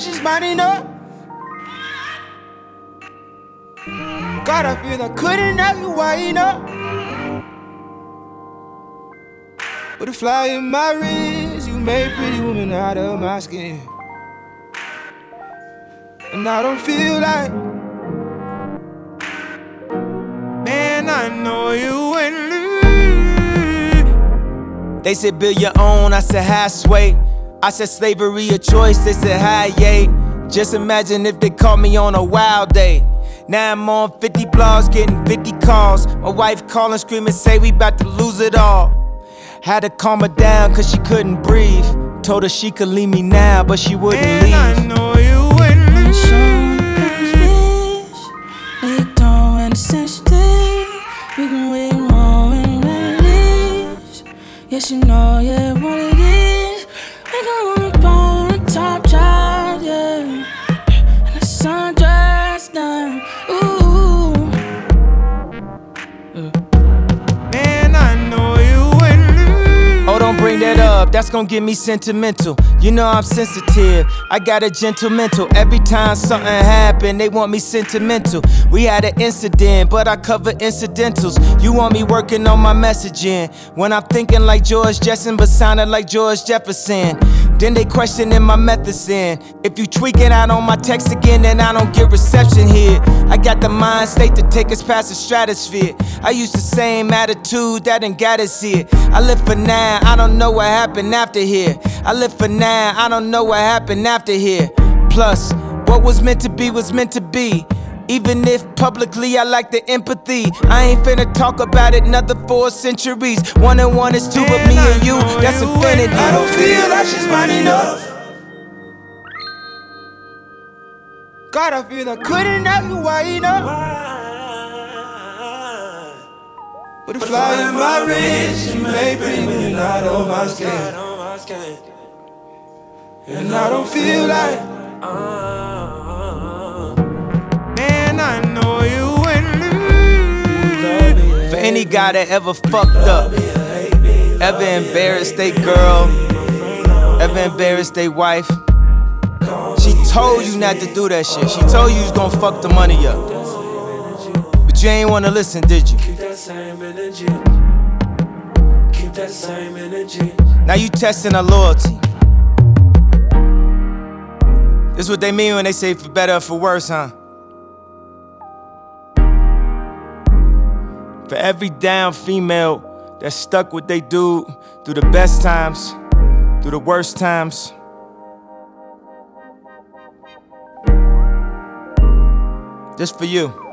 she's mine enough. God, I feel I couldn't have you wide up. But a fly in my wrist, you made pretty woman out of my skin. And I don't feel like, man, I know you wouldn't leave. They said build your own, I said halfway. I said slavery a choice, they said hi, yay. Just imagine if they caught me on a wild day. Now I'm on 50 blogs, getting 50 calls. My wife calling, screaming, say we bout to lose it all. Had to calm her down cause she couldn't breathe. Told her she could leave me now, but she wouldn't leave. I know you wouldn't leave. Fish, we don't understand today. We can wait more and release. Yes, you know, yeah, what it is. We gon' wanna go on a top job, yeah. And the sun dressed down, ooh. Man, I know you wouldn't leave. Oh, don't bring that up, that's gon' get me sentimental. You know I'm sensitive, I got a gentle mental. Every time something happen, they want me sentimental. We had an incident, but I cover incidentals. You want me working on my messaging when I'm thinking like George Jetson, but sounding like George Jefferson. Then they questioning my methods in. If you tweaking out on my text again, then I don't get reception here. I got the mind state to take us past the stratosphere. I used the same attitude that ain't got us here. I live for now, I don't know what happened after here. I live for now, I don't know what happened after here. Plus, what was meant to be was meant to be. Even if publicly I lack the empathy, I ain't finna talk about it another 4 centuries. 1 and 1 is 2, but me and you, that's infinity. I don't feel like she's mine enough. God, I feel I couldn't have you wide up. But a fly in my wrist, you made pretty women out of my skin. And I don't feel like, man, I know you wouldn't leave. For any guy that ever fucked up, ever embarrassed they girl, ever embarrassed they wife, she told you not to do that shit. She told you you was gonna fuck the money up, but you ain't wanna listen, did you? Keep that same energy. Keep that same energy. Now you testing her loyalty. This what they mean when they say for better or for worse, huh? For every down female that stuck with they dude through the best times, through the worst times. Just for you.